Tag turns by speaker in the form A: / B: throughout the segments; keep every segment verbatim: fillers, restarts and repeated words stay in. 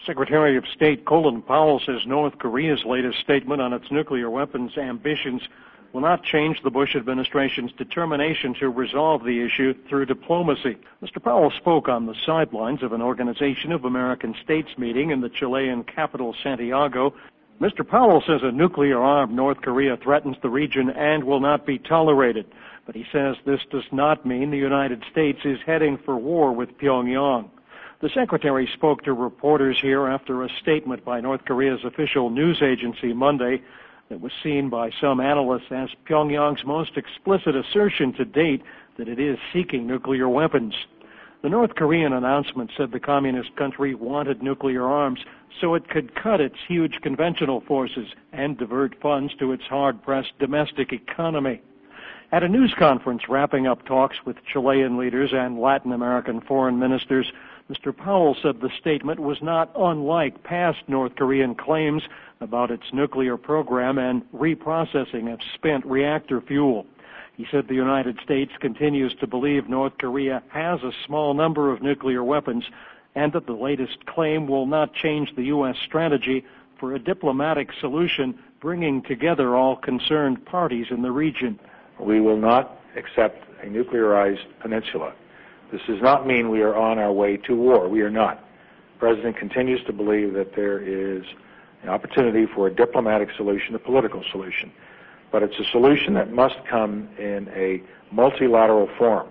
A: Secretary of State Colin Powell says North Korea's latest statement on its nuclear weapons ambitions will not change the Bush administration's determination to resolve the issue through diplomacy. Mister Powell spoke on the sidelines of an Organization of American States meeting in the Chilean capital, Santiago. Mister Powell says a nuclear-armed North Korea threatens the region and will not be tolerated. But he says this does not mean the United States is heading for war with Pyongyang. The Secretary spoke to reporters here after a statement by North Korea's official news agency Monday that was seen by some analysts as Pyongyang's most explicit assertion to date that it is seeking nuclear weapons. The North Korean announcement said the communist country wanted nuclear arms so it could cut its huge conventional forces and divert funds to its hard-pressed domestic economy. At a news conference wrapping up talks with Chilean leaders and Latin American foreign ministers, Mister Powell said the statement was not unlike past North Korean claims about its nuclear program and reprocessing of spent reactor fuel. He said the United States continues to believe North Korea has a small number of nuclear weapons and that the latest claim will not change the U S strategy for a diplomatic solution bringing together all concerned parties in the region.
B: We will not accept a nuclearized peninsula. This does not mean we are on our way to war. We are not. The President continues to believe that there is an opportunity for a diplomatic solution, a political solution. But it's a solution that must come in a multilateral form.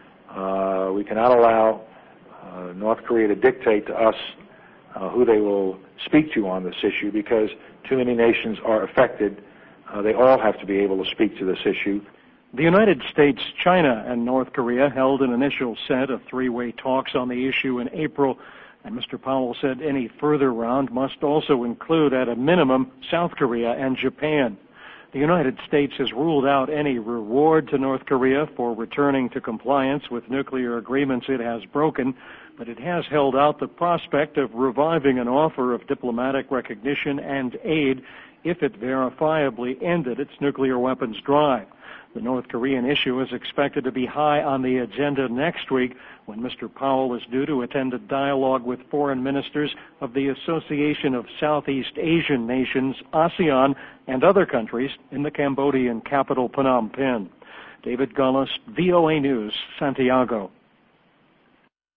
B: Uh, we cannot allow uh, North Korea to dictate to us uh, who they will speak to on this issue because too many nations are affected. Uh, they all have to be able to speak to this issue.
A: The United States, China, and North Korea held an initial set of three-way talks on the issue in April, and Mister Powell said any further round must also include, at a minimum, South Korea and Japan. The United States has ruled out any reward to North Korea for returning to compliance with nuclear agreements it has broken, but it has held out the prospect of reviving an offer of diplomatic recognition and aid if it verifiably ended its nuclear weapons drive. The North Korean issue is expected to be high on the agenda next week when Mister Powell is due to attend a dialogue with foreign ministers of the Association of Southeast Asian Nations, ASEAN, and other countries in the Cambodian capital, Phnom Penh. David Gullis, V O A News, Santiago.